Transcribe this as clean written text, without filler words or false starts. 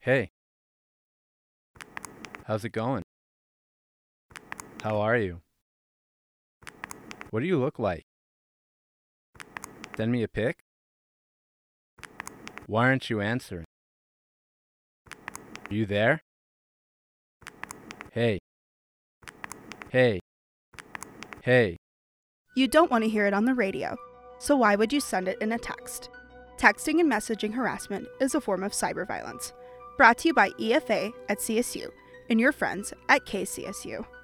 Hey, how's it going? How are you? What do you look like? Send me a pic? Why aren't you answering? Are you there? Hey, hey, hey. You don't want to hear it on the radio, so why would you send it in a text? Texting and messaging harassment is a form of cyber violence. Brought to you by EFA at CSU and your friends at KCSU.